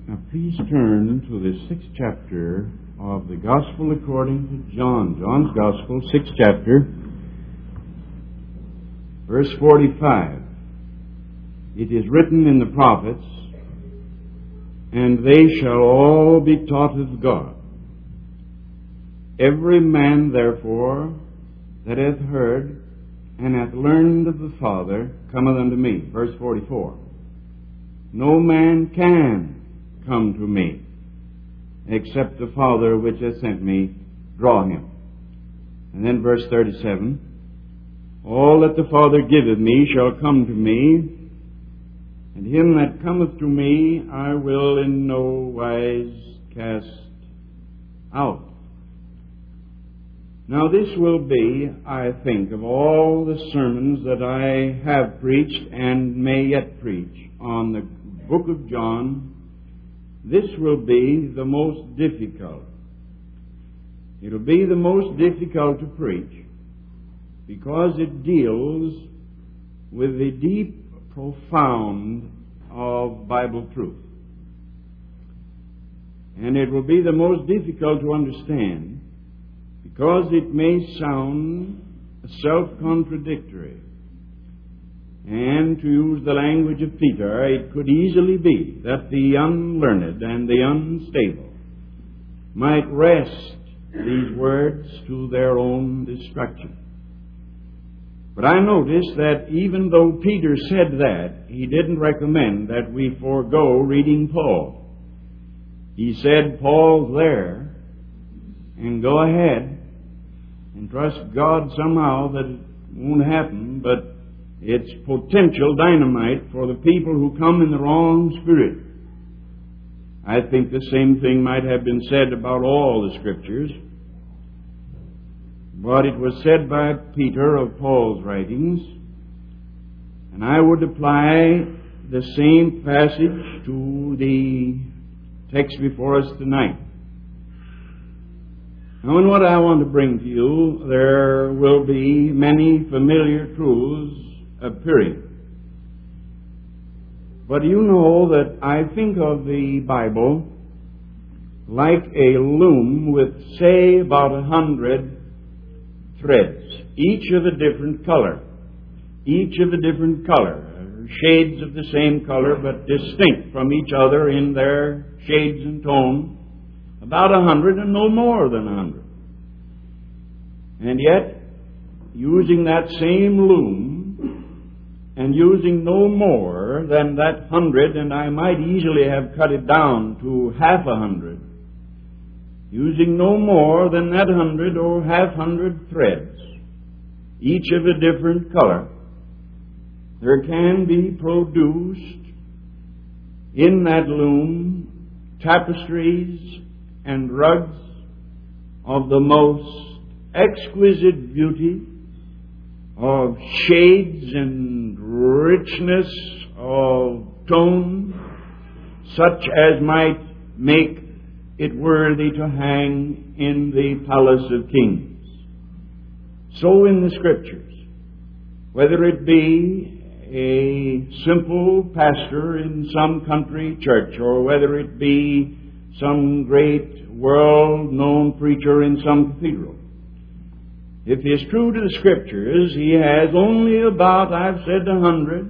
Now please turn to the 6th chapter of the Gospel according to John. John's Gospel, 6th chapter, verse 45. It is written in the prophets, "And they shall all be taught of God. Every man, therefore, that hath heard and hath learned of the Father cometh unto me." Verse 44. "No man can come to me, except the Father which hath sent me draw him." And then verse 37, "All that the Father giveth me shall come to me, and him that cometh to me I will in no wise cast out." Now this will be, I think, of all the sermons that I have preached and may yet preach on the book of John, this will be the most difficult. It will be the most difficult to preach because it deals with the deep, profound of Bible truth. And it will be the most difficult to understand because it may sound self-contradictory. And to use the language of Peter, it could easily be that the unlearned and the unstable might wrest these words to their own destruction. But I notice that even though Peter said that, he didn't recommend that we forego reading Paul. He said, "Paul's there, and go ahead and trust God somehow that it won't happen, but it's potential dynamite for the people who come in the wrong spirit." I think the same thing might have been said about all the Scriptures, but it was said by Peter of Paul's writings, and I would apply the same passage to the text before us tonight. Now, in what I want to bring to you, there will be many familiar truths appearing. But you know that I think of the Bible like a loom with, say, about 100 threads, each of a different color. Each of a different color. Shades of the same color, but distinct from each other in their shades and tone. About 100 and no more than 100. And yet, using that same loom, and using no more than that 100, and I might easily have cut it down to half 100, using no more than that 100 or half 100 threads, each of a different color, there can be produced in that loom tapestries and rugs of the most exquisite beauty, of shades and richness of tone, such as might make it worthy to hang in the palace of kings. So in the Scriptures, whether it be a simple pastor in some country church, or whether it be some great world-known preacher in some cathedral, if he is true to the Scriptures, he has only about, I've said, 100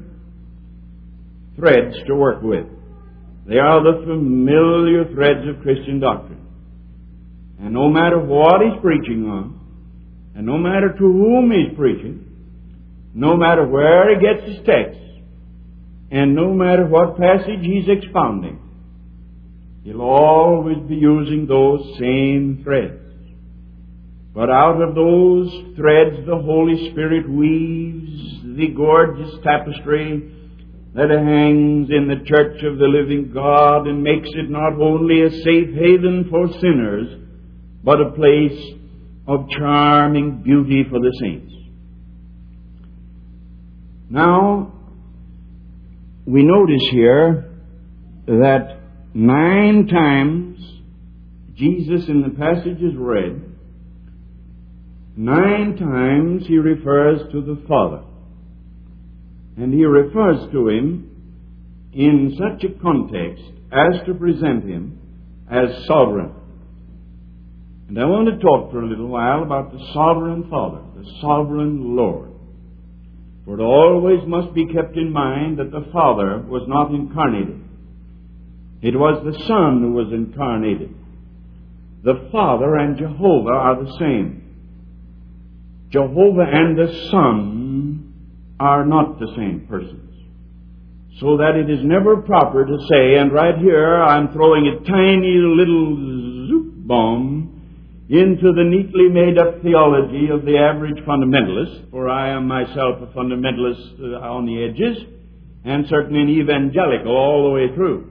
threads to work with. They are the familiar threads of Christian doctrine. And no matter what he's preaching on, and no matter to whom he's preaching, no matter where he gets his text, and no matter what passage he's expounding, he'll always be using those same threads. But out of those threads the Holy Spirit weaves the gorgeous tapestry that hangs in the church of the living God and makes it not only a safe haven for sinners, but a place of charming beauty for the saints. Now, we notice here that 9 times Jesus in the passages read, 9 times he refers to the Father. And he refers to him in such a context as to present Him as sovereign. And I want to talk for a little while about the sovereign Father, the sovereign Lord. For it always must be kept in mind that the Father was not incarnated. It was the Son who was incarnated. The Father and Jehovah are the same. Jehovah and the Son are not the same persons. So that it is never proper to say, and right here I'm throwing a tiny little zoop bomb into the neatly made up theology of the average fundamentalist, for I am myself a fundamentalist on the edges, and certainly an evangelical all the way through.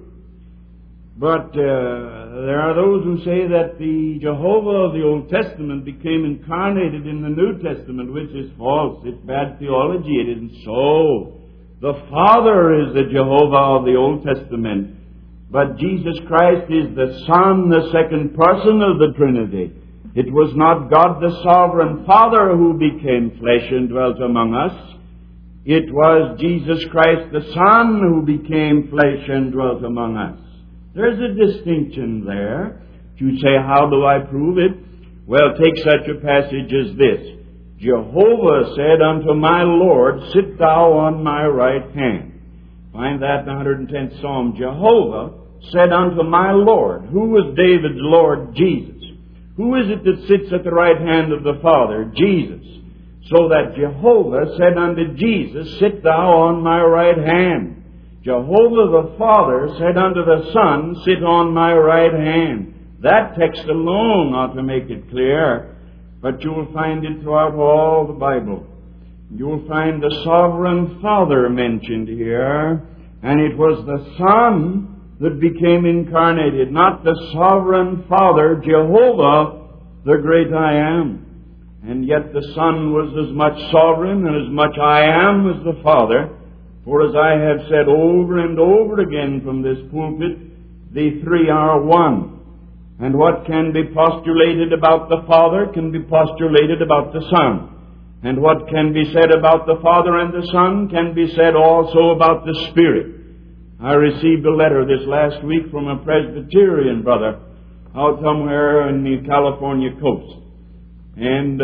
But there are those who say that the Jehovah of the Old Testament became incarnated in the New Testament, which is false. It's bad theology. It isn't so. The Father is the Jehovah of the Old Testament, but Jesus Christ is the Son, the second person of the Trinity. It was not God the sovereign Father who became flesh and dwelt among us. It was Jesus Christ the Son who became flesh and dwelt among us. There's a distinction there. You say, how do I prove it? Well, take such a passage as this. Jehovah said unto my Lord, sit thou on my right hand. Find that in the 110th Psalm. Jehovah said unto my Lord. Who was David's Lord? Jesus. Who is it that sits at the right hand of the Father? Jesus. So that Jehovah said unto Jesus, sit thou on my right hand. Jehovah the Father said unto the Son, sit on my right hand. That text alone ought to make it clear, but you will find it throughout all the Bible. You will find the sovereign Father mentioned here, and it was the Son that became incarnated, not the sovereign Father, Jehovah, the great I am. And yet the Son was as much sovereign and as much I am as the Father. For as I have said over and over again from this pulpit, the three are one. And what can be postulated about the Father can be postulated about the Son. And what can be said about the Father and the Son can be said also about the Spirit. I received a letter this last week from a Presbyterian brother out somewhere in the California coast. And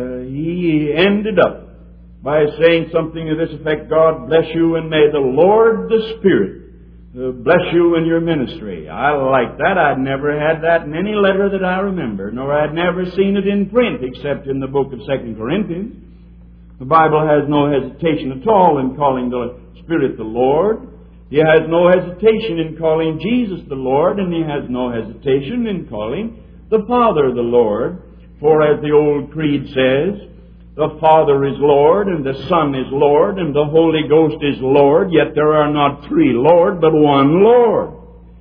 he ended up by saying something to this effect, God bless you and may the Lord the Spirit bless you in your ministry. I like that. I'd never had that in any letter that I remember, nor I'd never seen it in print except in the book of 2 Corinthians. The Bible has no hesitation at all in calling the Spirit the Lord. He has no hesitation in calling Jesus the Lord, and He has no hesitation in calling the Father the Lord. For as the old creed says, the Father is Lord, and the Son is Lord, and the Holy Ghost is Lord, yet there are not three Lord, but one Lord.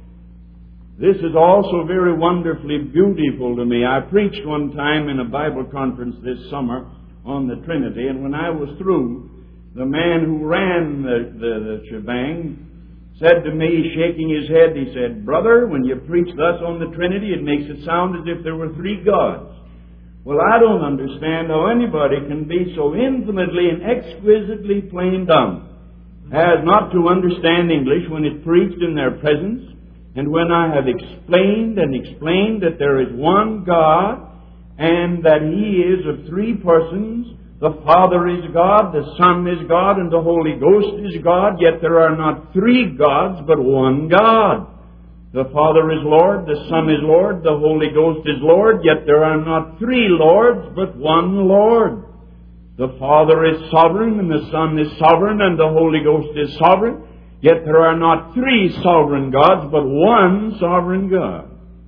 This is also very wonderfully beautiful to me. I preached one time in a Bible conference this summer on the Trinity, and when I was through, the man who ran the shebang said to me, shaking his head, he said, Brother, when you preach thus on the Trinity, it makes it sound as if there were three gods. Well, I don't understand how anybody can be so infinitely and exquisitely plain dumb as not to understand English when it's preached in their presence, and when I have explained that there is one God, and that He is of three persons. The Father is God, the Son is God, and the Holy Ghost is God, yet there are not three gods, but one God. The Father is Lord, the Son is Lord, the Holy Ghost is Lord, yet there are not three Lords, but one Lord. The Father is sovereign, and the Son is sovereign, and the Holy Ghost is sovereign, yet there are not three sovereign gods, but one sovereign God.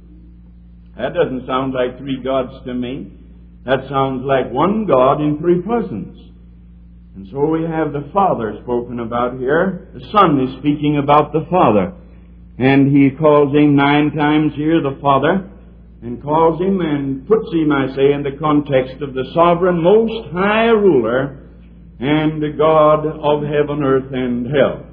That doesn't sound like three gods to me. That sounds like one God in three persons. And so we have the Father spoken about here. The Son is speaking about the Father. And he calls Him 9 times here, the Father, and calls Him and puts Him, I say, in the context of the sovereign, most high ruler and the God of heaven, earth, and hell.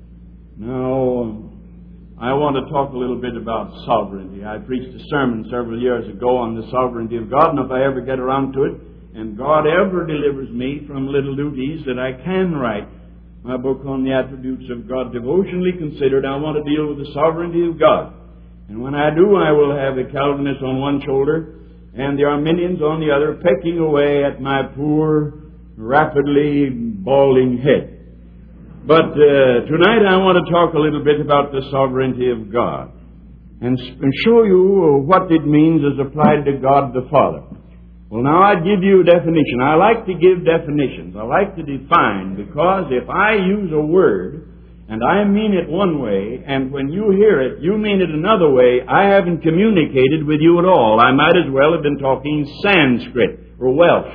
Now, I want to talk a little bit about sovereignty. I preached a sermon several years ago on the sovereignty of God, and if I ever get around to it, and God ever delivers me from little duties that I can write, my book on the attributes of God devotionally considered, I want to deal with the sovereignty of God. And when I do, I will have the Calvinists on one shoulder and the Arminians on the other, pecking away at my poor, rapidly balding head. But tonight I want to talk a little bit about the sovereignty of God and show you what it means as applied to God the Father. Well, now I give you a definition. I like to give definitions. I like to define, because if I use a word and I mean it one way, and when you hear it, you mean it another way, I haven't communicated with you at all. I might as well have been talking Sanskrit or Welsh.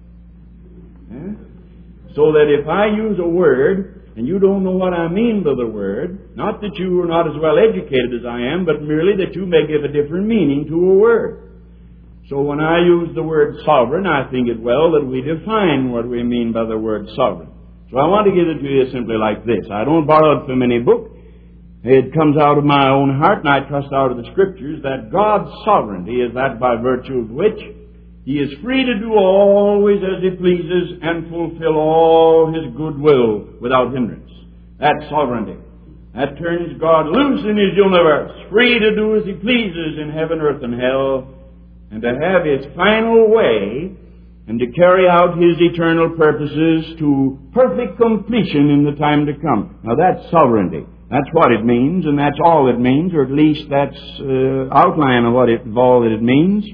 So that if I use a word and you don't know what I mean by the word, not that you are not as well educated as I am, but merely that you may give a different meaning to a word. So when I use the word sovereign, I think it well that we define what we mean by the word sovereign. So I want to give it to you simply like this. I don't borrow it from any book. It comes out of my own heart, and I trust out of the Scriptures that God's sovereignty is that by virtue of which He is free to do always as He pleases and fulfill all His good will without hindrance. That's sovereignty. That turns God loose in His universe, free to do as He pleases in heaven, earth, and hell, and to have His final way and to carry out His eternal purposes to perfect completion in the time to come. Now that's sovereignty. That's what it means, and that's all it means, or at least that's outline of all that it means.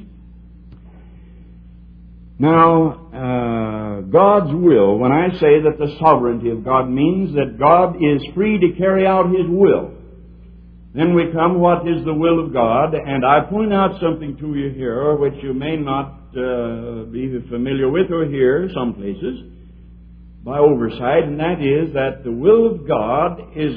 Now, God's will, when I say that the sovereignty of God means that God is free to carry out His will, then we come, what is the will of God? And I point out something to you here which you may not be familiar with or hear some places by oversight, and that is that the will of God is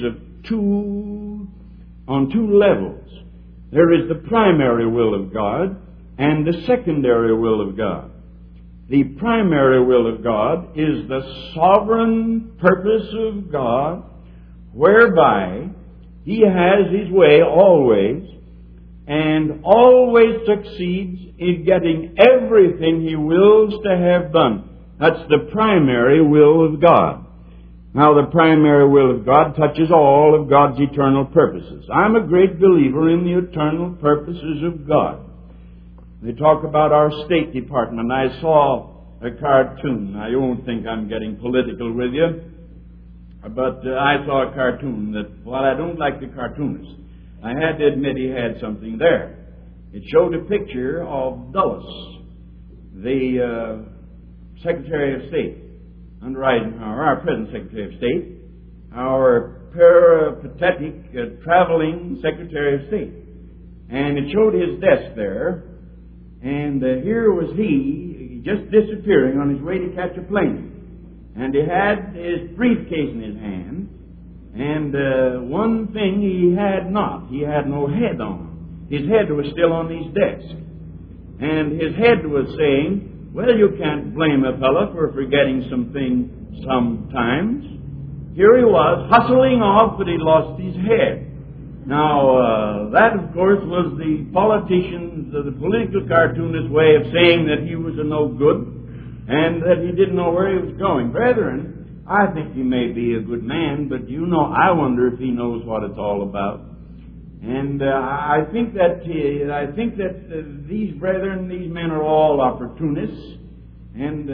on two levels. There is the primary will of God and the secondary will of God. The primary will of God is the sovereign purpose of God, whereby He has His way always, and always succeeds in getting everything He wills to have done. That's the primary will of God. Now, the primary will of God touches all of God's eternal purposes. I'm a great believer in the eternal purposes of God. They talk about our State Department. I saw a cartoon. Now, you won't think I'm getting political with you, but I saw a cartoon that, while I don't like the cartoonist, I had to admit he had something there. It showed a picture of Dulles, the Secretary of State under Eisenhower, our present Secretary of State, our peripatetic traveling Secretary of State. And it showed his desk there, and here was he just disappearing on his way to catch a plane. And he had his briefcase in his hand, and one thing he had not. He had no head on. His head was still on his desk. And his head was saying, well, you can't blame a fellow for forgetting something sometimes. Here he was, hustling off, but he lost his head. Now, that, of course, was the politician's, the political cartoonist's way of saying that he was a no good and that he didn't know where he was going. Brethren, I think he may be a good man, but I wonder if he knows what it's all about. And I think that these brethren, these men are all opportunists, and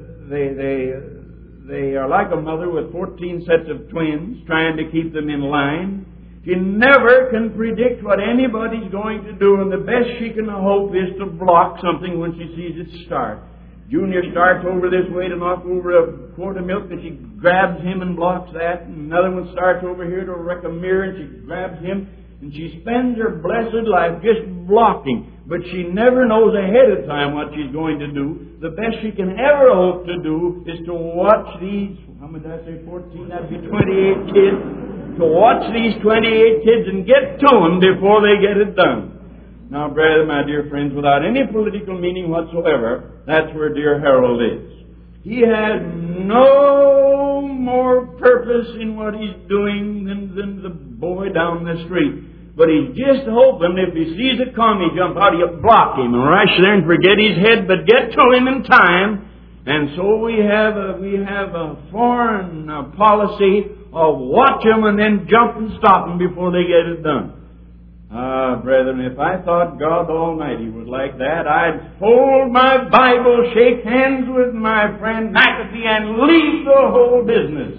they are like a mother with 14 sets of twins trying to keep them in line. She never can predict what anybody's going to do, and the best she can hope is to block something when she sees it start. Junior starts over this way to knock over a quart of milk, and she grabs him and blocks that. And another one starts over here to wreck a mirror, and she grabs him. And she spends her blessed life just blocking. But she never knows ahead of time what she's going to do. The best she can ever hope to do is to watch these, how many did I say, 14? That'd be 28 kids. To watch these 28 kids and get to them before they get it done. Now, brother, my dear friends, without any political meaning whatsoever, that's where dear Harold is. He has no more purpose in what he's doing than the boy down the street. But he's just hoping if he sees a commie jump out, he'll block him and rush there and forget his head, but get to him in time And so we have a foreign policy of watch them and then jump and stop them before they get it done. Brethren, if I thought God Almighty was like that, I'd fold my Bible, shake hands with my friend McAfee, and leave the whole business.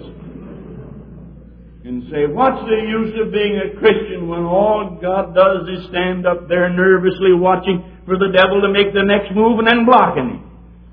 And say, what's the use of being a Christian when all God does is stand up there nervously watching for the devil to make the next move and then blocking him?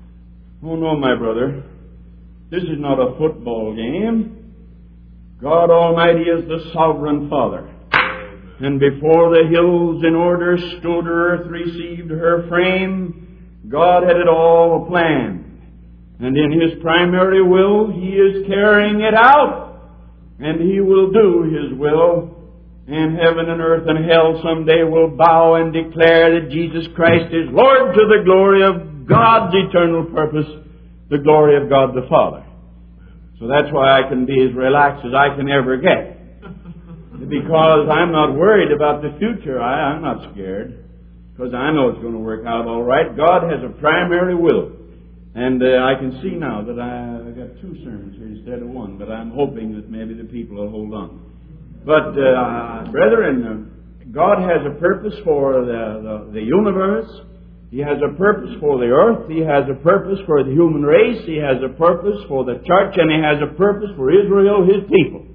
Oh no, my brother. This is not a football game. God Almighty is the sovereign Father. And before the hills in order stood, earth received her frame, God had it all planned. And in His primary will, He is carrying it out. And He will do His will. And heaven and earth and hell someday will bow and declare that Jesus Christ is Lord to the glory of God's eternal purpose, the glory of God the Father. So that's why I can be as relaxed as I can ever get. Because I'm not worried about the future. I'm not scared. Because I know it's going to work out all right. God has a primary will. And I can see now that I've got two sermons here instead of one. But I'm hoping that maybe the people will hold on. But, brethren, God has a purpose for the universe. He has a purpose for the earth. He has a purpose for the human race. He has a purpose for the church. And He has a purpose for Israel, His people.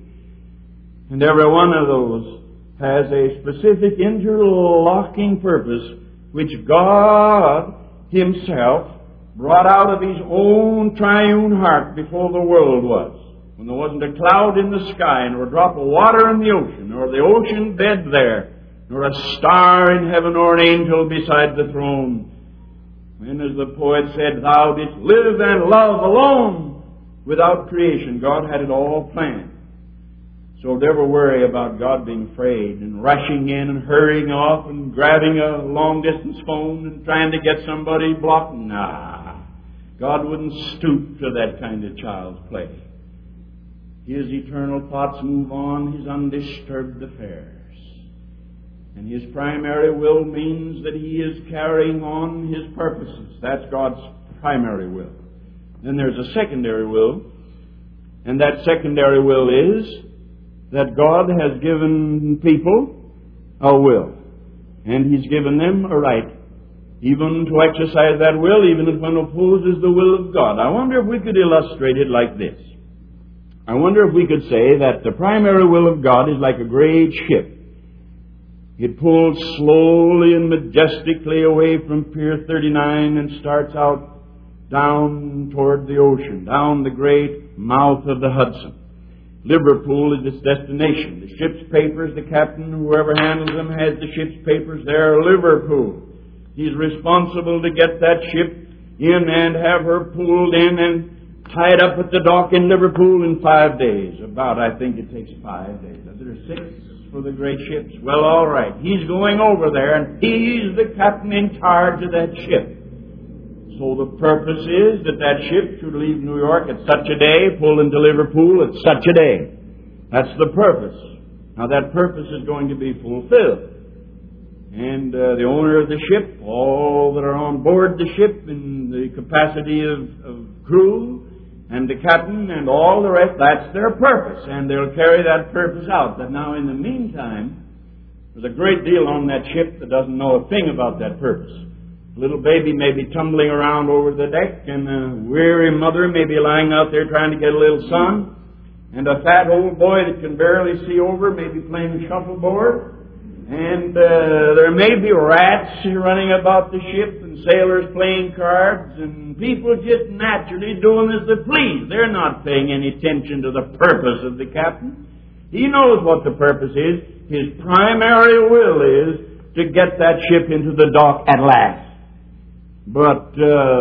And every one of those has a specific interlocking purpose which God Himself brought out of His own triune heart before the world was. When there wasn't a cloud in the sky, nor a drop of water in the ocean, nor the ocean bed there, nor a star in heaven, nor an angel beside the throne. When, as the poet said, Thou didst live and love alone without creation, God had it all planned. So never worry about God being afraid and rushing in and hurrying off and grabbing a long-distance phone and trying to get somebody blocked. Nah. God wouldn't stoop to that kind of child's play. His eternal thoughts move on His undisturbed affairs. And His primary will means that He is carrying on His purposes. That's God's primary will. Then there's a secondary will. And that secondary will is that God has given people a will. And He's given them a right even to exercise that will, even if one opposes the will of God. I wonder if we could illustrate it like this. I wonder if we could say that the primary will of God is like a great ship. It pulls slowly and majestically away from Pier 39 and starts out down toward the ocean, down the great mouth of the Hudson. Liverpool is its destination. The ship's papers, the captain, whoever handles them, has the ship's papers. They're Liverpool. He's responsible to get that ship in and have her pulled in and tied up at the dock in Liverpool in 5 days. I think it takes 5 days. Are there 6 for the great ships? Well, all right. He's going over there, and he's the captain in charge of that ship. So the purpose is that that ship should leave New York at such a day, pull into Liverpool at such a day. That's the purpose. Now that purpose is going to be fulfilled. And the owner of the ship, all that are on board the ship in the capacity of crew, and the captain and all the rest, that's their purpose. And they'll carry that purpose out. But now in the meantime, there's a great deal on that ship that doesn't know a thing about that purpose. A little baby may be tumbling around over the deck, and a weary mother may be lying out there trying to get a little sun, and a fat old boy that can barely see over may be playing shuffleboard, and there may be rats running about the ship, and sailors playing cards, and people just naturally doing as they please. They're not paying any attention to the purpose of the captain. He knows what the purpose is. His primary will is to get that ship into the dock at last. But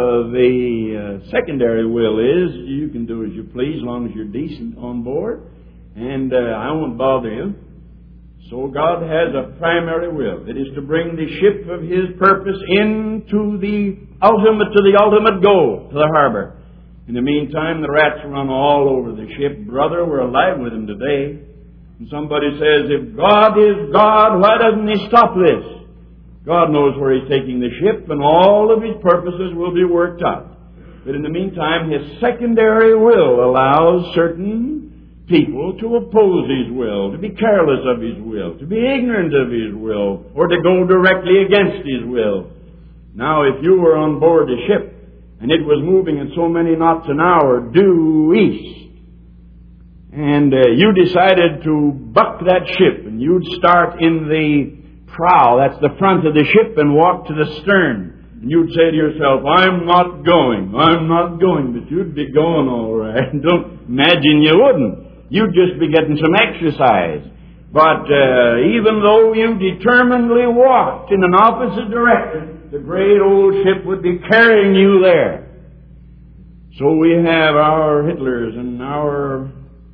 the secondary will is you can do as you please as long as you're decent on board, and I won't bother you. So God has a primary will. It is to bring the ship of His purpose into the ultimate goal, to the harbor. In the meantime, the rats run all over the ship. Brother, we're alive with them today. And somebody says, if God is God, why doesn't He stop this? God knows where He's taking the ship, and all of His purposes will be worked out. But in the meantime, His secondary will allows certain people to oppose His will, to be careless of His will, to be ignorant of His will, or to go directly against His will. Now, if you were on board a ship, and it was moving at so many knots an hour due east, and you decided to buck that ship, and you'd start in the prow, that's the front of the ship, and walk to the stern. And you'd say to yourself, I'm not going, but you'd be going all right. Don't imagine you wouldn't. You'd just be getting some exercise. But even though you determinedly walked in an opposite direction, the great old ship would be carrying you there. So we have our Hitlers and our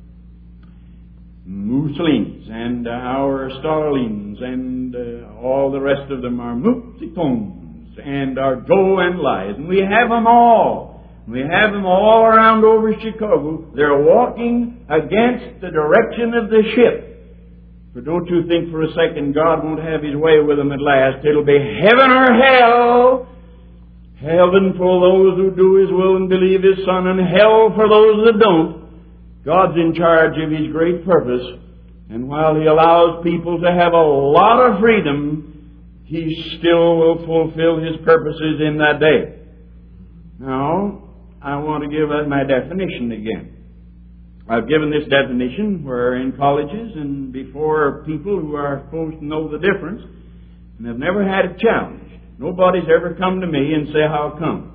Mussolinis and our Stalins and all the rest of them are Mupsitons and our Joe and Lies. And we have them all. We have them all around over Chicago. They're walking against the direction of the ship. But don't you think for a second God won't have His way with them at last. It'll be heaven or hell. Heaven for those who do His will and believe His Son, and hell for those that don't. God's in charge of His great purpose. And while He allows people to have a lot of freedom, He still will fulfill His purposes in that day. Now, I want to give my definition again. I've given this definition where in colleges and before people who are supposed to know the difference and have never had it challenged. Nobody's ever come to me and say, how come?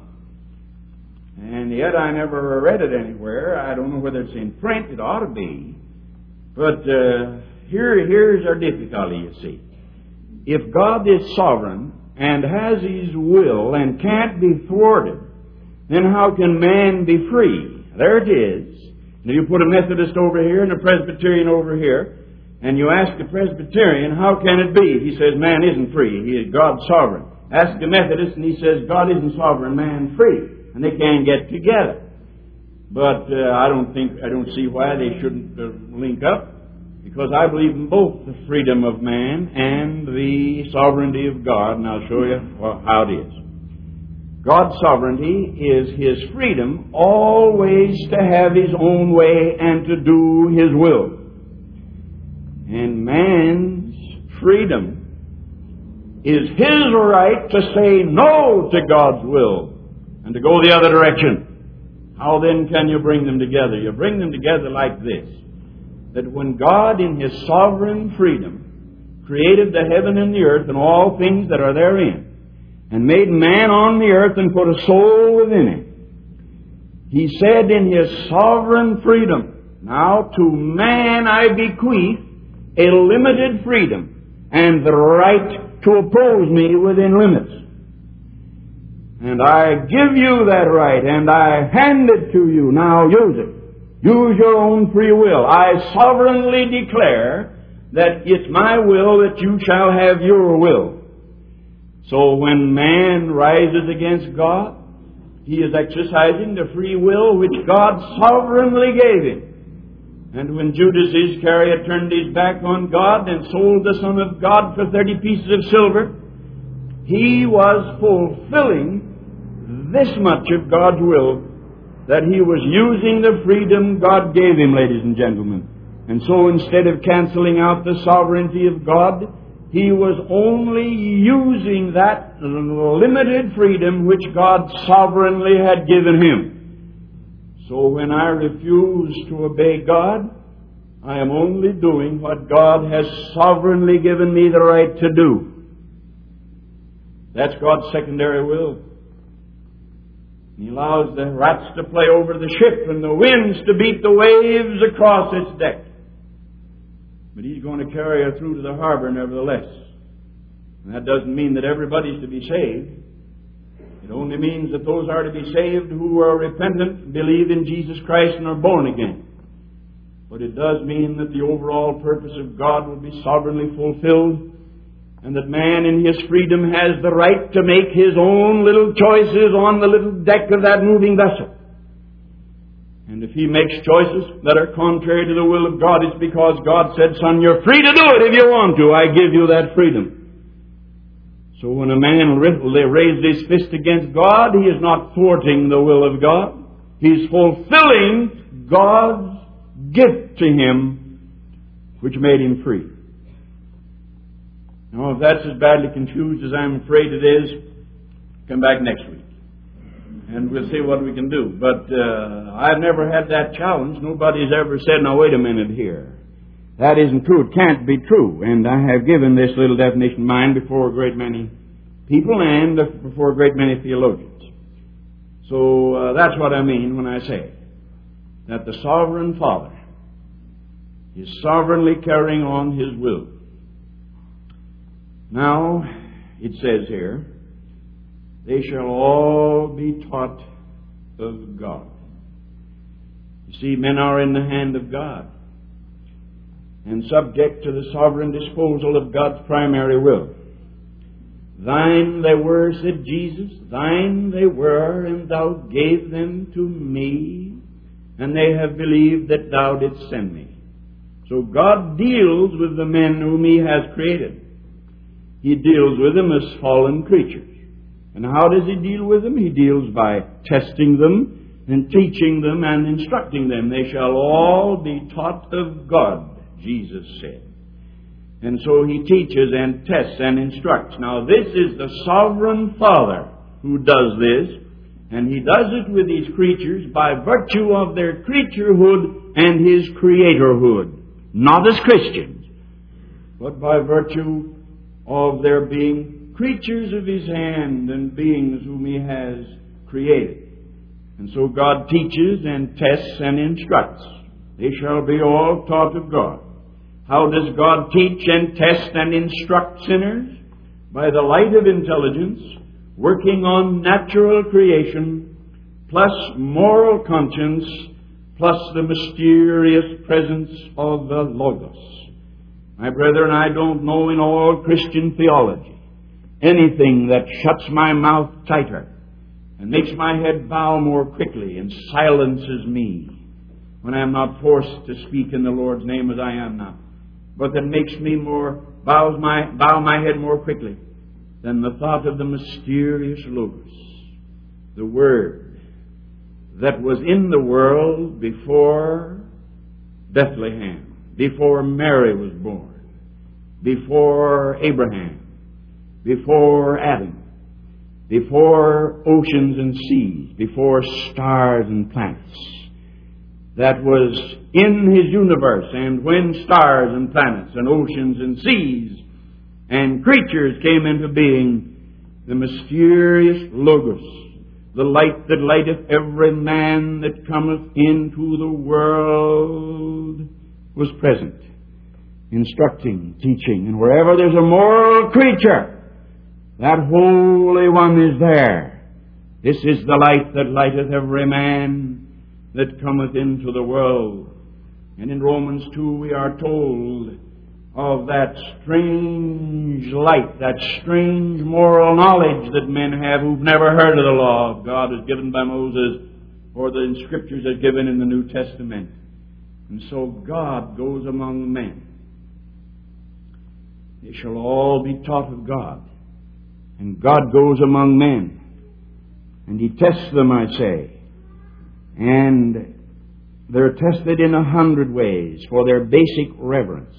And yet I never read it anywhere. I don't know whether it's in print. It ought to be. But here's our difficulty, you see. If God is sovereign and has His will and can't be thwarted, then how can man be free? There it is. Now you put a Methodist over here and a Presbyterian over here, and you ask a Presbyterian, how can it be? He says, man isn't free. He is God's sovereign. Ask a Methodist, and he says, God isn't sovereign, man free. And they can't get together. But I don't see why they shouldn't link up, because I believe in both the freedom of man and the sovereignty of God, and I'll show you how it is. God's sovereignty is His freedom always to have His own way and to do His will. And man's freedom is his right to say no to God's will and to go the other direction. How then can you bring them together? You bring them together like this. That when God in His sovereign freedom created the heaven and the earth and all things that are therein, and made man on the earth and put a soul within him, He said in His sovereign freedom, now to man I bequeath a limited freedom and the right to oppose me within limits. And I give you that right, and I hand it to you. Now use it. Use your own free will. I sovereignly declare that it's my will that you shall have your will. So when man rises against God, he is exercising the free will which God sovereignly gave him. And when Judas Iscariot turned his back on God and sold the Son of God for 30 pieces of silver, he was fulfilling this much of God's will, that he was using the freedom God gave him, ladies and gentlemen. And so instead of canceling out the sovereignty of God, he was only using that limited freedom which God sovereignly had given him. So when I refuse to obey God, I am only doing what God has sovereignly given me the right to do. That's God's secondary will. He allows the rats to play over the ship and the winds to beat the waves across its deck. But He's going to carry her through to the harbor nevertheless. And that doesn't mean that everybody's to be saved. It only means that those are to be saved who are repentant, believe in Jesus Christ, and are born again. But it does mean that the overall purpose of God will be sovereignly fulfilled, and that man in his freedom has the right to make his own little choices on the little deck of that moving vessel. And if he makes choices that are contrary to the will of God, it's because God said, son, you're free to do it if you want to. I give you that freedom. So when a man raised his fist against God, he is not thwarting the will of God. He's fulfilling God's gift to him, which made him free. Now, if that's as badly confused as I'm afraid it is, come back next week, and we'll see what we can do. But I've never had that challenge. Nobody's ever said, now wait a minute here. That isn't true. It can't be true. And I have given this little definition of mine before a great many people and before a great many theologians. So that's what I mean when I say that the sovereign Father is sovereignly carrying on His will. Now, it says here, they shall all be taught of God. You see, men are in the hand of God and subject to the sovereign disposal of God's primary will. Thine they were, said Jesus, thine they were, and thou gave them to me, and they have believed that thou didst send me. So God deals with the men whom He has created. He deals with them as fallen creatures. And how does He deal with them? He deals by testing them and teaching them and instructing them. They shall all be taught of God, Jesus said. And so He teaches and tests and instructs. Now this is the sovereign Father who does this, and He does it with His creatures by virtue of their creaturehood and His creatorhood. Not as Christians, but by virtue of their being creatures of His hand and beings whom He has created. And so God teaches and tests and instructs. They shall be all taught of God. How does God teach and test and instruct sinners? By the light of intelligence, working on natural creation, plus moral conscience, plus the mysterious presence of the Logos. My brethren, I don't know in all Christian theology anything that shuts my mouth tighter and makes my head bow more quickly and silences me when I am not forced to speak in the Lord's name as I am now, but that makes me bow my head more quickly than the thought of the mysterious Logos, the Word that was in the world before Bethlehem, before Mary was born, before Abraham, before Adam, before oceans and seas, before stars and planets, that was in His universe. And when stars and planets and oceans and seas and creatures came into being, the mysterious Logos, the light that lighteth every man that cometh into the world, was present, instructing, teaching. And wherever there's a moral creature, that Holy One is there. This is the light that lighteth every man that cometh into the world. And in Romans 2 we are told of that strange light, that strange moral knowledge that men have who've never heard of the law of God as given by Moses, or the Scriptures as given in the New Testament. And so God goes among men. They shall all be taught of God. And God goes among men. And He tests them, I say. And they're tested in 100 ways for their basic reverence.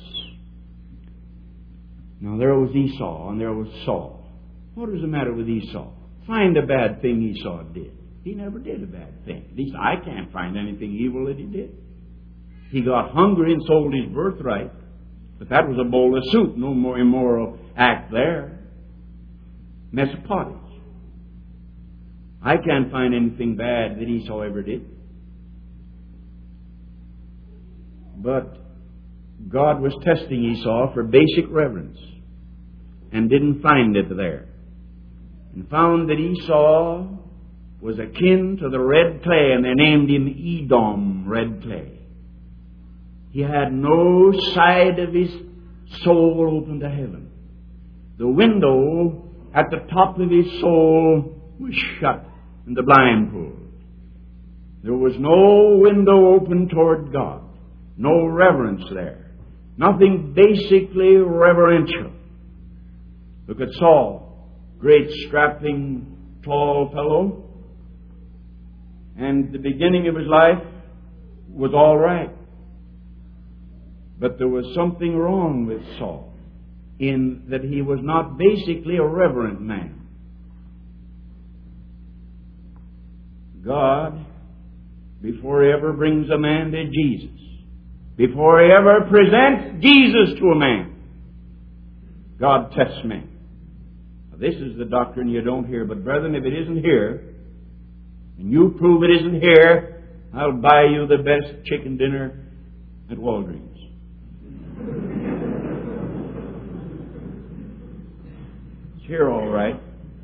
Now there was Esau and there was Saul. What was the matter with Esau? Find a bad thing Esau did. He never did a bad thing. At least I can't find anything evil that he did. He got hungry and sold his birthright. But that was a bowl of soup. No more immoral act there. Mess of pottage. I can't find anything bad that Esau ever did. But God was testing Esau for basic reverence and didn't find it there. And found that Esau was akin to the red clay, and they named him Edom, red clay. He had no side of his soul open to heaven. The window at the top of his soul was shut and the blind pulled. There was no window open toward God. No reverence there. Nothing basically reverential. Look at Saul. great strapping, tall fellow. And the beginning of his life was all right. But there was something wrong with Saul in that he was not basically a reverent man. God, before He ever brings a man to Jesus, before He ever presents Jesus to a man, God tests men. Now, this is the doctrine you don't hear. But brethren, if it isn't here, and you prove it isn't here, I'll buy you the best chicken dinner at Walgreens. It's here all right.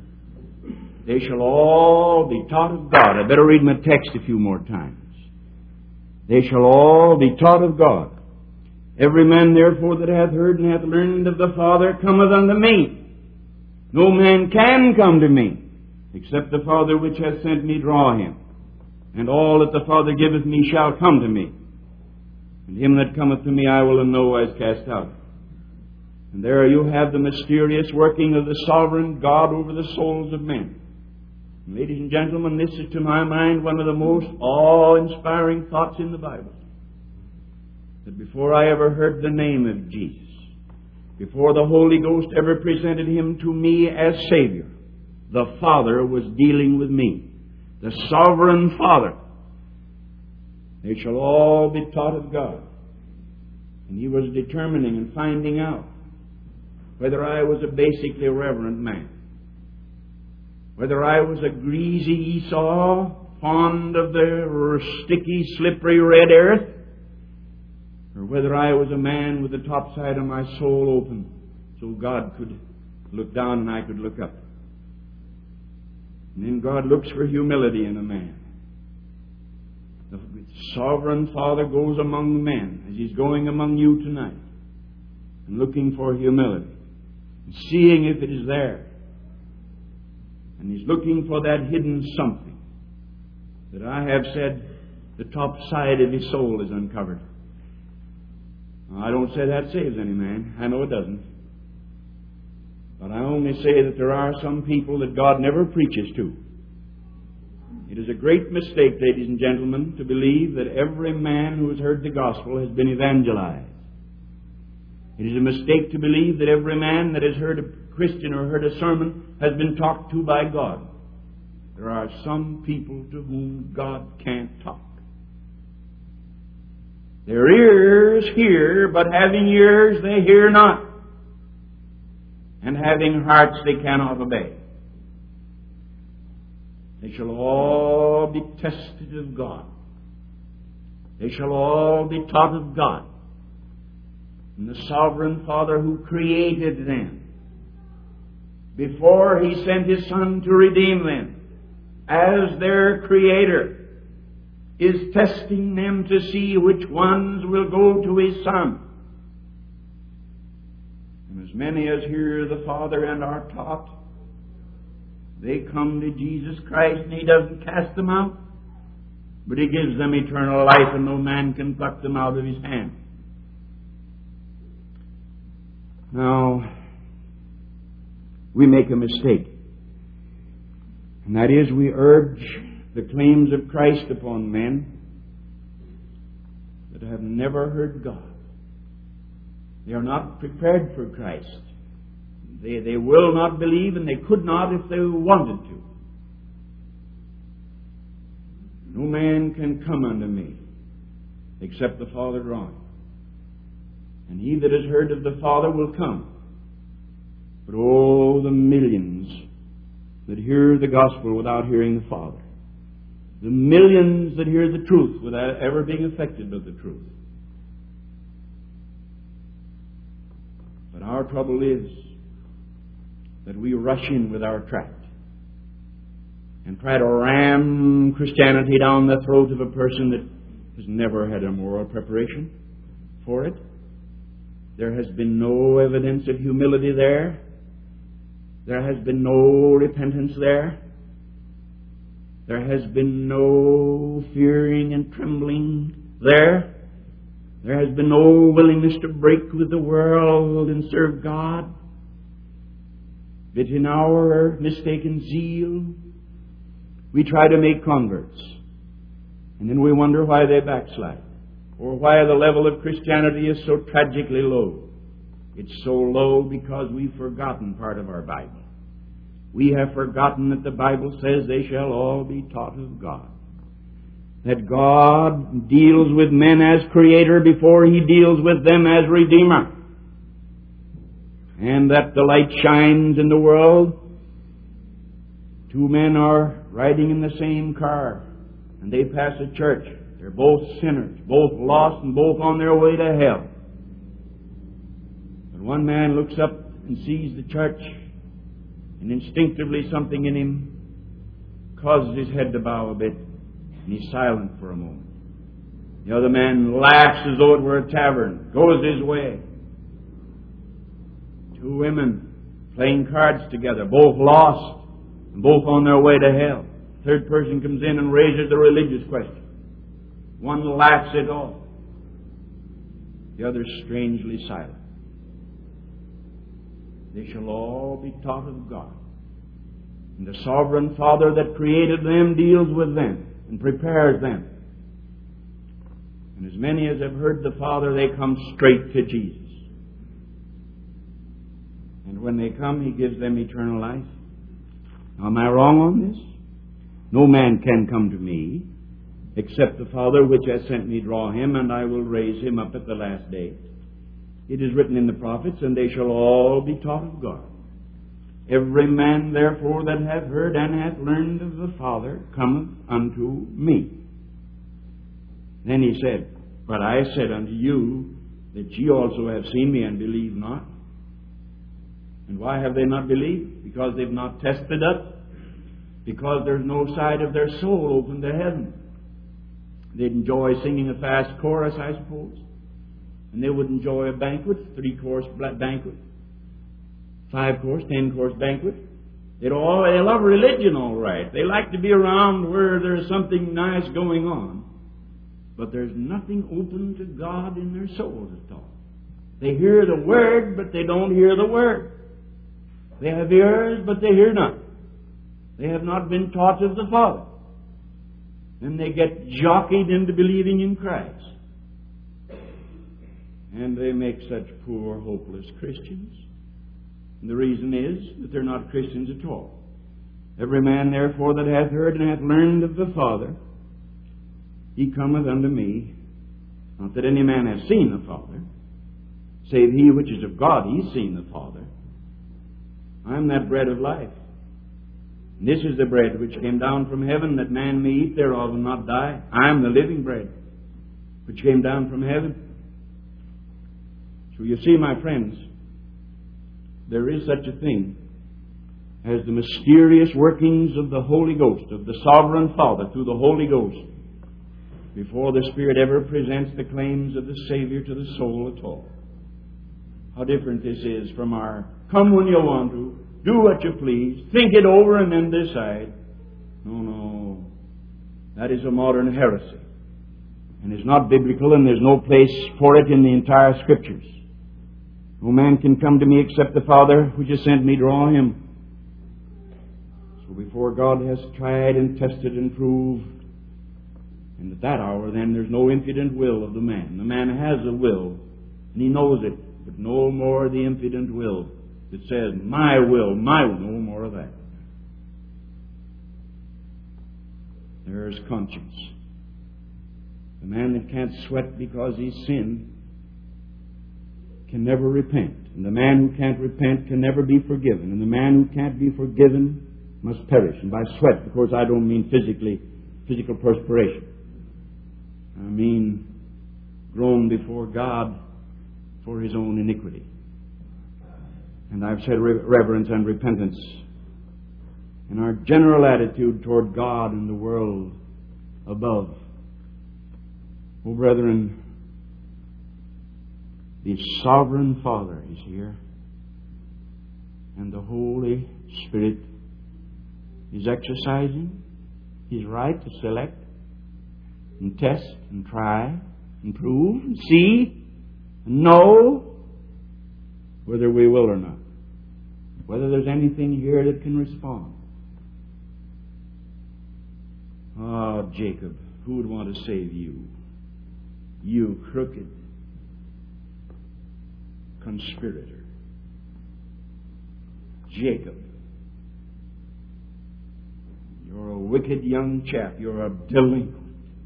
They shall all be taught of God. I better read my text a few more times. They shall all be taught of God. Every man therefore that hath heard and hath learned of the Father cometh unto me. No man can come to me, except the Father which hath sent me draw him. And all that the Father giveth me shall come to me. And him that cometh to me I will in no wise cast out. And there you have the mysterious working of the sovereign God over the souls of men. Ladies and gentlemen, this is to my mind one of the most awe-inspiring thoughts in the Bible. That before I ever heard the name of Jesus, before the Holy Ghost ever presented Him to me as Savior, the Father was dealing with me. The sovereign Father. They shall all be taught of God. And He was determining and finding out whether I was a basically reverent man. Whether I was a greasy Esau, fond of the sticky, slippery red earth, or whether I was a man with the top side of my soul open so God could look down and I could look up. And then God looks for humility in a man. The sovereign Father goes among men as He's going among you tonight and looking for humility and seeing if it is there. And He's looking for that hidden something that I have said the top side of his soul is uncovered. Now, I don't say that saves any man. I know it doesn't. But I only say that there are some people that God never preaches to. It is a great mistake, ladies and gentlemen, to believe that every man who has heard the gospel has been evangelized. It is a mistake to believe that every man that has heard a Christian or heard a sermon has been talked to by God. There are some people to whom God can't talk. Their ears hear, but having ears they hear not. And having hearts they cannot obey. They shall all be tested of God. They shall all be taught of God. And the sovereign Father who created them, before He sent His Son to redeem them, as their Creator, is testing them to see which ones will go to His Son. And as many as hear the Father and are taught, they come to Jesus Christ, and He doesn't cast them out, but He gives them eternal life, and no man can pluck them out of His hand. Now, we make a mistake. And that is, we urge the claims of Christ upon men that have never heard God. They are not prepared for Christ. They will not believe, and they could not if they wanted to. No man can come unto me except the Father draw him. And he that has heard of the Father will come. But oh, the millions that hear the gospel without hearing the Father. The millions that hear the truth without ever being affected by the truth. But our trouble is that we rush in with our tract and try to ram Christianity down the throat of a person that has never had a moral preparation for it. There has been no evidence of humility there. There has been no repentance there. There has been no fearing and trembling there. There has been no willingness to break with the world and serve God. But in our mistaken zeal, we try to make converts. And then we wonder why they backslide, or why the level of Christianity is so tragically low. It's so low because we've forgotten part of our Bible. We have forgotten that the Bible says they shall all be taught of God. That God deals with men as Creator before He deals with them as Redeemer. And that the light shines in the world. Two men are riding in the same car, and they pass a church. They're both sinners, both lost and both on their way to hell. But one man looks up and sees the church, and instinctively something in him causes his head to bow a bit, and he's silent for a moment. The other man laughs as though it were a tavern, goes his way. Two women playing cards together, both lost and both on their way to hell. Third person comes in and raises the religious question. One laughs it off. The other strangely silent. They shall all be taught of God. And the sovereign Father that created them deals with them and prepares them. And as many as have heard the Father, they come straight to Jesus. And when they come, He gives them eternal life. Now, am I wrong on this? No man can come to me, except the Father which has sent me draw him, and I will raise him up at the last day. It is written in the prophets, and they shall all be taught of God. Every man, therefore, that hath heard and hath learned of the Father cometh unto me. Then He said, But I said unto you, that ye also have seen me and believe not. And why have they not believed? Because they've not tested up. Because there's no side of their soul open to heaven. They'd enjoy singing a fast chorus, I suppose. And they would enjoy a banquet, 3-course banquet, 5-course, 10-course banquet. They love religion all right. They like to be around where there's something nice going on. But there's nothing open to God in their souls at all. They hear the Word, but they don't hear the Word. They have ears, but they hear not. They have not been taught of the Father. Then they get jockeyed into believing in Christ. And they make such poor, hopeless Christians. And the reason is that they're not Christians at all. Every man, therefore, that hath heard and hath learned of the Father, he cometh unto me. Not that any man hath seen the Father, save he which is of God, he's seen the Father. I am that bread of life. And this is the bread which came down from heaven, that man may eat thereof and not die. I am the living bread which came down from heaven. So you see, my friends, there is such a thing as the mysterious workings of the Holy Ghost, of the sovereign Father through the Holy Ghost, before the Spirit ever presents the claims of the Savior to the soul at all. How different this is from our come when you want to, do what you please, think it over and then decide. No. That is a modern heresy. And it's not biblical, and there's no place for it in the entire Scriptures. No man can come to me except the Father which has sent me draw him. So before God has tried and tested and proved, and at that hour then there's no impudent will of the man. The man has a will, and he knows it, but no more the impudent will that says, my will, no more of that. There's conscience. The man that can't sweat because he's sinned can never repent. And the man who can't repent can never be forgiven. And the man who can't be forgiven must perish. And by sweat, of course, I don't mean physical perspiration. I mean groan before God for his own iniquity. And I've said reverence and repentance. And our general attitude toward God and the world above. Oh, brethren, the sovereign Father is here, and the Holy Spirit is exercising His right to select and test and try and prove and see and know whether we will or not. whether there's anything here that can respond. Oh, Jacob, who would want to save you? You crooked conspirator. Jacob, you're a wicked young chap. You're a delinquent.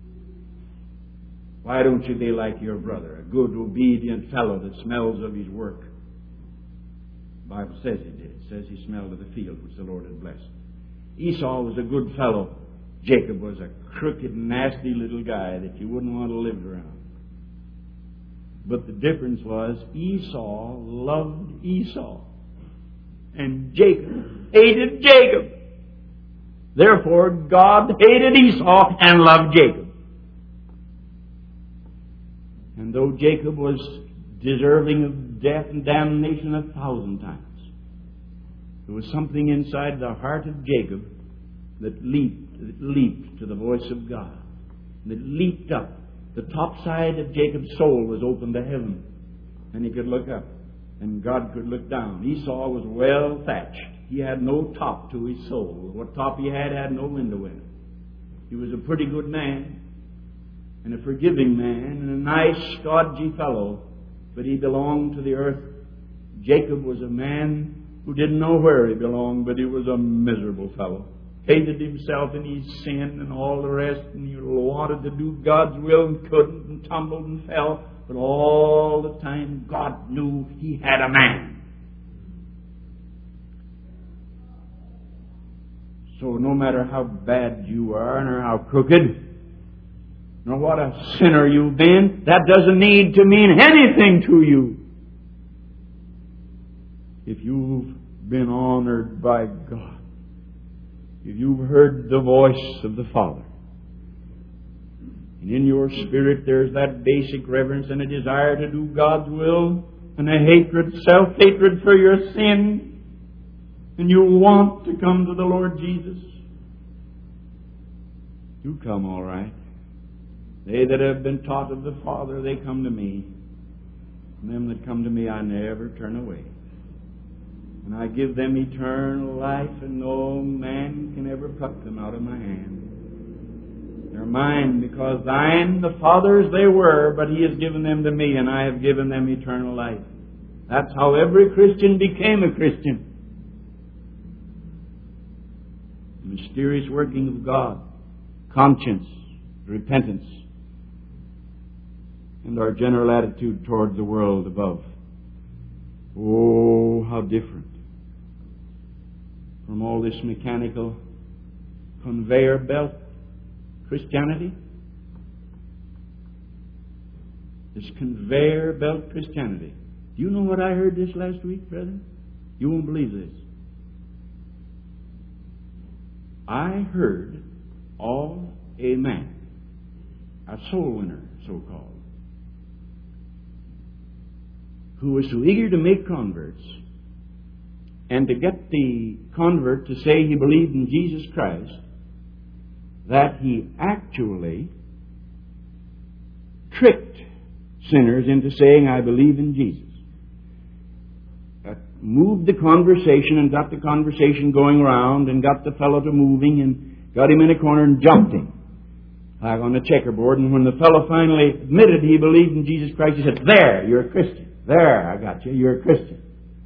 Why don't you be like your brother, a good, obedient fellow that smells of his work? The Bible says he did. It says he smelled of the field which the Lord had blessed. Esau was a good fellow. Jacob was a crooked, nasty little guy that you wouldn't want to live around. But the difference was Esau loved Esau. And Jacob hated Jacob. Therefore, God hated Esau and loved Jacob. And though Jacob was deserving of death and damnation 1,000 times, there was something inside the heart of Jacob that leaped to the voice of God. That leaped up. The top side of Jacob's soul was open to heaven. And he could look up. And God could look down. Esau was well thatched. He had no top to his soul. What top he had no window in it. He was a pretty good man. And a forgiving man. And a nice, stodgy fellow. But he belonged to the earth. Jacob was a man who didn't know where he belonged, but he was a miserable fellow. Hated himself in his sin and all the rest, and he wanted to do God's will and couldn't, and tumbled and fell. But all the time, God knew he had a man. So no matter how bad you are, nor how crooked, nor what a sinner you've been, that doesn't need to mean anything to you. If you've been honored by God, if you've heard the voice of the Father, and in your spirit there's that basic reverence and a desire to do God's will, and a hatred, self-hatred for your sin, and you want to come to the Lord Jesus, you come all right. They that have been taught of the Father, they come to me. And them that come to me, I never turn away. And I give them eternal life, and no man can ever pluck them out of my hand. They're mine, because thine, the Father's they were, but He has given them to me, and I have given them eternal life. That's how every Christian became a Christian. The mysterious working of God, conscience, repentance, and our general attitude toward the world above. Oh, how different from all this mechanical conveyor belt Christianity. This conveyor belt Christianity. Do you know what I heard this last week, brethren? You won't believe this. I heard of a man, a soul winner, so-called, who was so eager to make converts and to get the convert to say he believed in Jesus Christ that he actually tricked sinners into saying, I believe in Jesus. Moved the conversation and got the conversation going around and got the fellow to moving and got him in a corner and jumped him like on the checkerboard. And when the fellow finally admitted he believed in Jesus Christ, he said, there, you're a Christian. There, I got you. You're a Christian.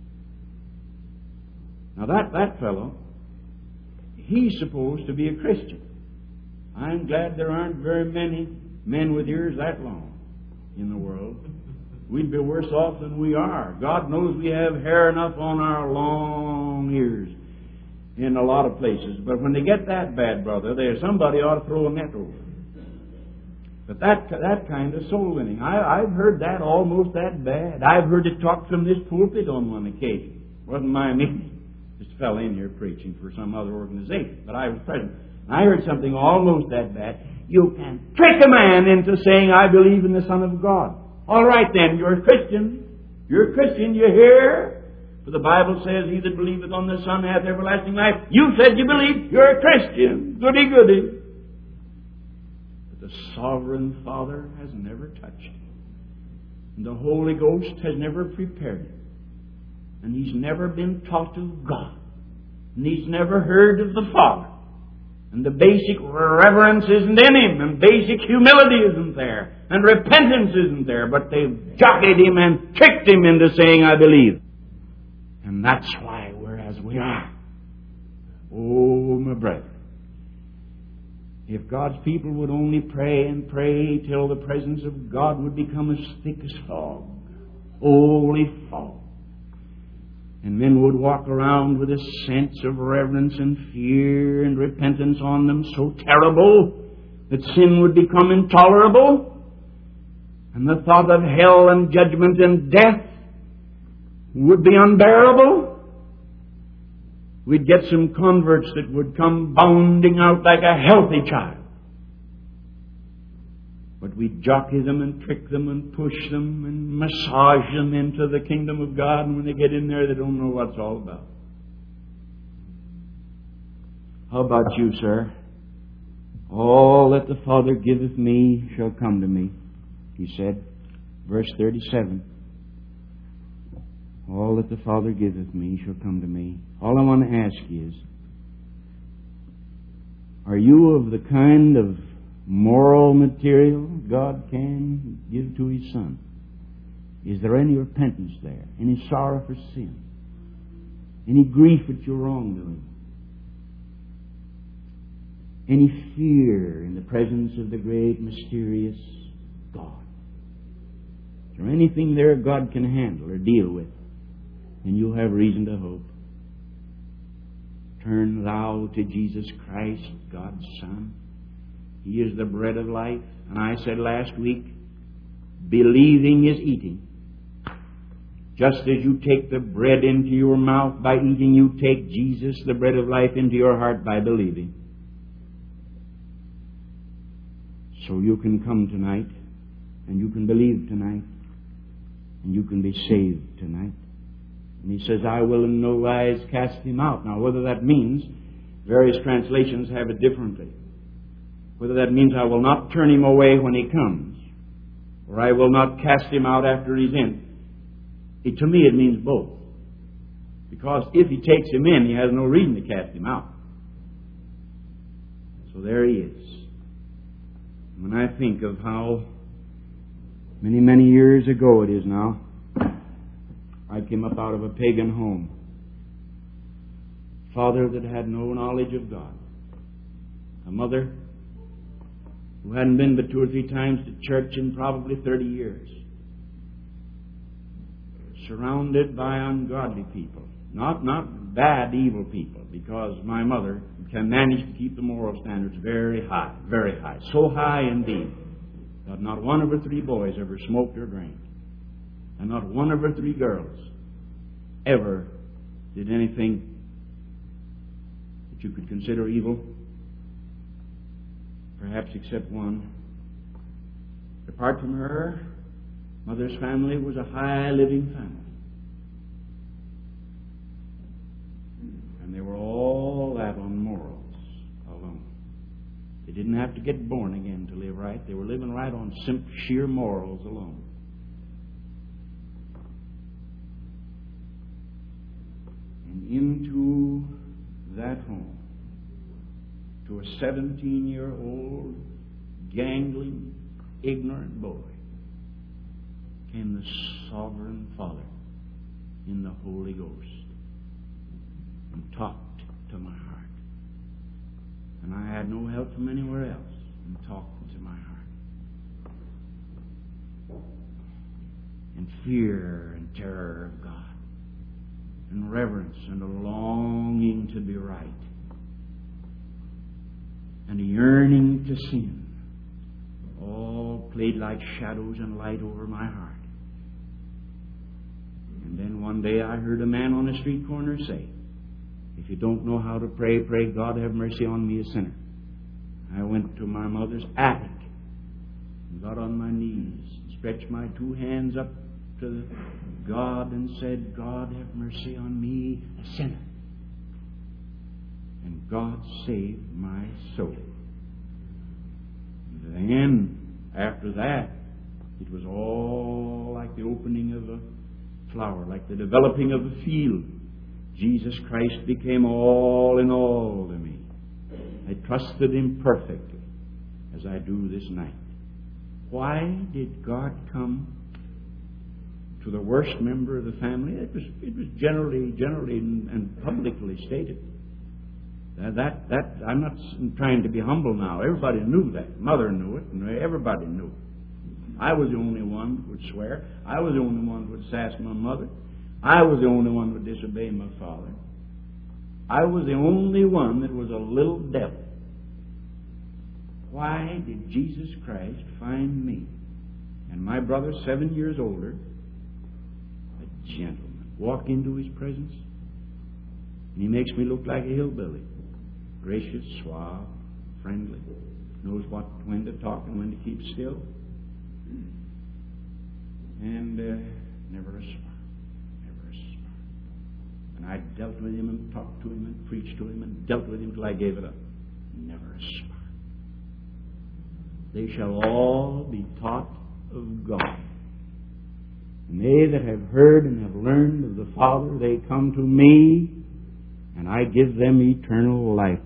Now that fellow, he's supposed to be a Christian. I'm glad there aren't very many men with ears that long in the world. We'd be worse off than we are. God knows we have hair enough on our long ears in a lot of places. But when they get that bad, brother, somebody ought to throw a net over. But that kind of soul winning, I've heard that almost that bad. I've heard it talked from this pulpit on one occasion. It wasn't my meeting. Just fell in here preaching for some other organization. But I was present. I heard something almost that bad. You can trick a man into saying, I believe in the Son of God. All right then, you're a Christian. You're a Christian, you hear? For the Bible says, he that believeth on the Son hath everlasting life. You said you believe. You're a Christian. Goody, goody. But the sovereign Father has never touched him. And the Holy Ghost has never prepared him. and he's never been taught of God, and he's never heard of the Father, and the basic reverence isn't in him, and basic humility isn't there, and repentance isn't there, but they've jockeyed him and tricked him into saying, I believe. And that's why we're as we are. Oh, my brother, if God's people would only pray and pray till the presence of God would become as thick as fog, holy fog, and men would walk around with a sense of reverence and fear and repentance on them so terrible that sin would become intolerable, and the thought of hell and judgment and death would be unbearable, we'd get some converts that would come bounding out like a healthy child. But we'd jockey them and trick them and push them and massage them into the kingdom of God, and when they get in there, they don't know what it's all about. How about you, sir? All that the Father giveth me shall come to me, he said. Verse 37. All that the Father giveth me shall come to me. All I want to ask you is, are you of the kind of moral material God can give to His Son? Is there any repentance there? Any sorrow for sin? Any grief at your wrongdoing? Any fear in the presence of the great, mysterious God? Is there anything there God can handle or deal with? And you'll have reason to hope. Turn thou to Jesus Christ, God's Son. He is the bread of life. And I said last week, believing is eating. Just as you take the bread into your mouth by eating, you take Jesus, the bread of life, into your heart by believing. So you can come tonight, and you can believe tonight, and you can be saved tonight. And he says, I will in no wise cast him out. Now, whether that means, various translations have it differently. Whether that means I will not turn him away when he comes, or I will not cast him out after he's in. To me, it means both. Because if he takes him in, he has no reason to cast him out. So there he is. When I think of how many, many years ago it is now, I came up out of a pagan home. Father that had no knowledge of God. A mother who hadn't been but 2 or 3 times to church in probably 30 years. Surrounded by ungodly people. Not bad, evil people, because my mother can manage to keep the moral standards very high, very high. So high indeed that not one of her 3 boys ever smoked or drank. And not one of her 3 girls ever did anything that you could consider evil, perhaps except one. Apart from her, mother's family was a high living family. And they were all that on morals alone. They didn't have to get born again to live right. They were living right on sheer morals alone. And into that home, to a 17-year-old, gangling, ignorant boy, came the sovereign Father in the Holy Ghost and talked to my heart. And I had no help from anywhere else, and talked to my heart. And fear and terror of God, and reverence and a longing to be right, and a yearning to sin, all played like shadows and light over my heart. And then one day I heard a man on a street corner say, if you don't know how to pray, pray, God have mercy on me, a sinner. I went to my mother's attic and got on my knees and stretched my 2 hands up to God and said, God have mercy on me, a sinner. And God saved my soul. And then, after that, it was all like the opening of a flower, like the developing of a field. Jesus Christ became all in all to me. I trusted Him perfectly, as I do this night. Why did God come to the worst member of the family? It was generally and publicly stated. That I'm not trying to be humble now. Everybody knew that. Mother knew it, and everybody knew it. I was the only one who would swear. I was the only one who would sass my mother. I was the only one who would disobey my father. I was the only one that was a little devil. Why did Jesus Christ find me and my brother 7 years older, a gentleman, walk into His presence? And He makes me look like a hillbilly. Gracious, suave, friendly, knows when to talk and when to keep still. And never a spark, never a spark. And I dealt with him and talked to him and preached to him and dealt with him till I gave it up. Never a spark. They shall all be taught of God. And they that have heard and have learned of the Father, they come to me, and I give them eternal life.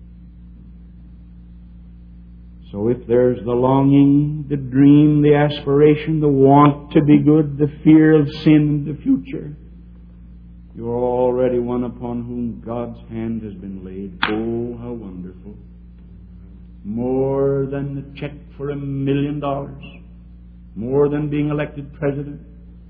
So if there's the longing, the dream, the aspiration, the want to be good, the fear of sin in the future, you're already one upon whom God's hand has been laid. Oh, how wonderful. More than the check for $1 million. More than being elected president.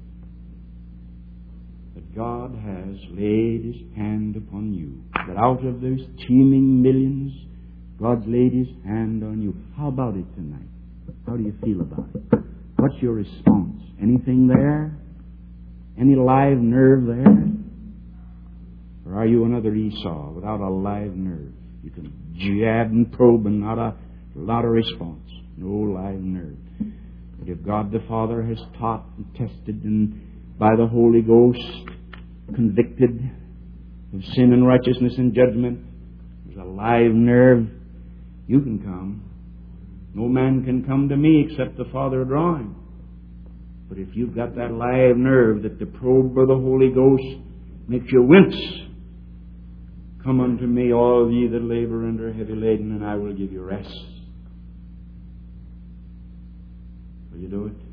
That God has laid His hand upon you. That out of those teeming millions, God's laid His hand on you. How about it tonight? How do you feel about it? What's your response? Anything there? Any live nerve there? Or are you another Esau without a live nerve? You can jab and probe and not a lot of response. No live nerve. But if God the Father has taught and tested and by the Holy Ghost convicted of sin and righteousness and judgment, there's a live nerve, you can come. No man can come to me except the Father draw him. But if you've got that live nerve that the probe of the Holy Ghost makes you wince, come unto me, all ye that labor and are heavy laden, and I will give you rest. Will you do it?